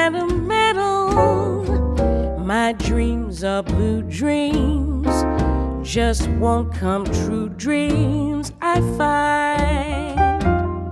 sentimental. My dreams are blue dreams, just won't come true dreams I find.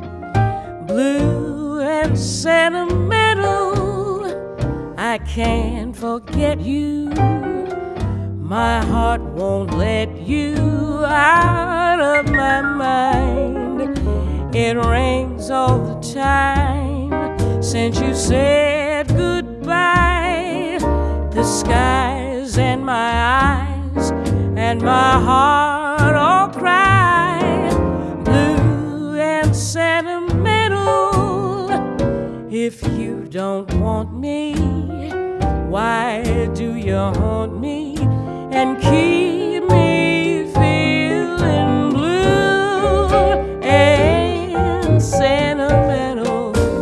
Blue and sentimental, I can't forget you. My heart won't let you out of my mind. It rains all the time since you said goodbye. The skies and my eyes and my heart all cry. Blue and sentimental, if you don't want me, why do you haunt me and keep me feeling blue and sentimental?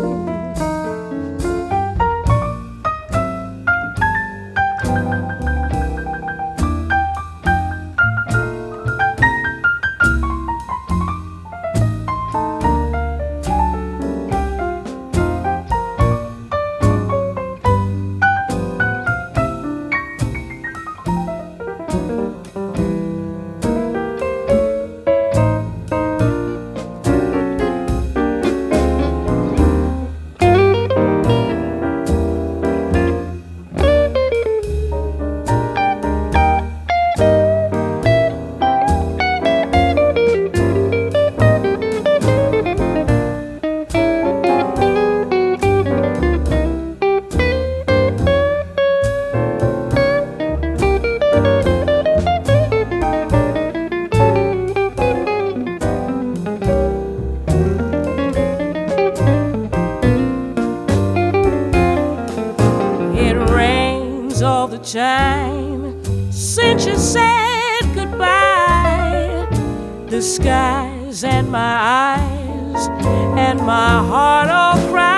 All the time since you said goodbye. The skies and my eyes and my heart all cry.